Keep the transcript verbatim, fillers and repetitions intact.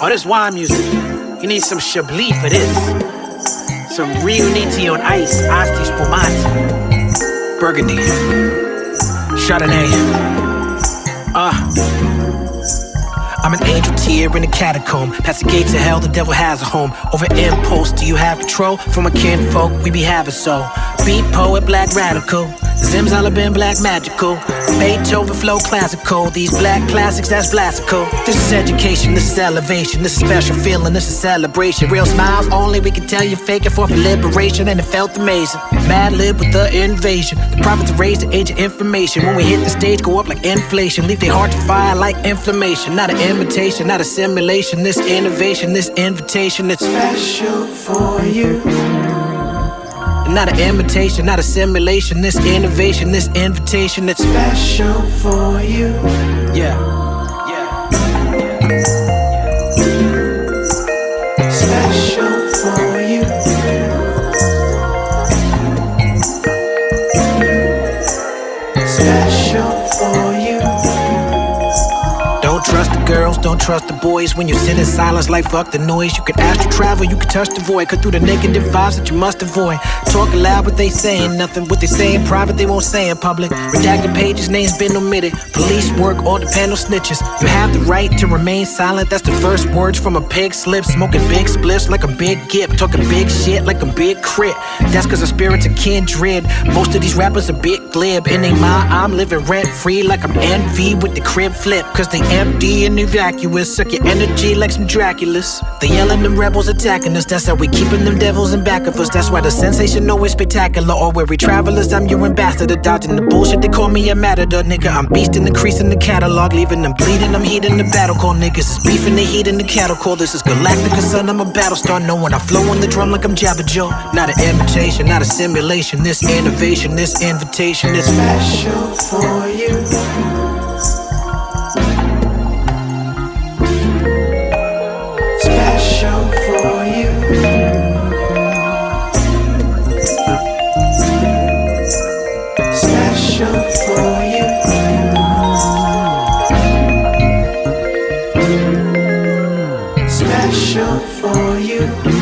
Oh, this wine music. You need some Chablis for this. Some Rio Niti on ice, Asti Spumante, Burgundy, Chardonnay. Uh. I'm an angel tear in a catacomb. Past the gates of hell, the devil has a home. Over impulse, do you have control? From a kinfolk, we be having so. Beat poet, black radical. Zimzalabin, black magical. Beethoven flow classical. These black classics, that's blastical. This is education, this is elevation. This is special feeling, this is celebration. Real smiles only, we can tell you faking for liberation. And it felt amazing. Mad lib with the invasion. The prophets raised the age of information. When we hit the stage, go up like inflation. Leave their heart to fire like inflammation. Not an imitation, not a simulation. This innovation, this invitation, it's special for you. Not an imitation, not a simulation. This innovation, this invitation, it's special for you. Yeah, yeah. Special for you. Special for you. Don't trust the girls, don't trust the boys. When you sit in silence like fuck the noise. You can astral travel, you can touch the void. Cut through the negative vibes that you must avoid. Talking loud but they saying nothing. What they say in private they won't say in public. Redacted pages, names been omitted. Police work, all depend on snitches. You have the right to remain silent. That's the first words from a pig's lips. Smoking big spliffs like a big gip. Talking big shit like a big crit. That's cause our spirits are kindred. Most of these rappers a bit glib. In they mind, I'm living rent free like I'm envy with the crib flip. Cause they empty and evacuous. Suck your energy like some Draculas. They yelling them rebels attacking us. That's how we keeping them devils in back of us. That's why the sensation always spectacular. Or weary travelers, I'm your ambassador. Dodging the bullshit, they call me a matador, nigga. I'm beasting, increasing the catalog. Leaving them bleeding, I'm heating the battle call. Niggas is beefing, they heating the cattle call. This is Galactica, son, I'm a battle star. Knowing I flow on the drum like I'm Jabba Joe. Not an imitation, not a simulation. This innovation, this invitation is special for you. Special for you. Special for you. Special for you.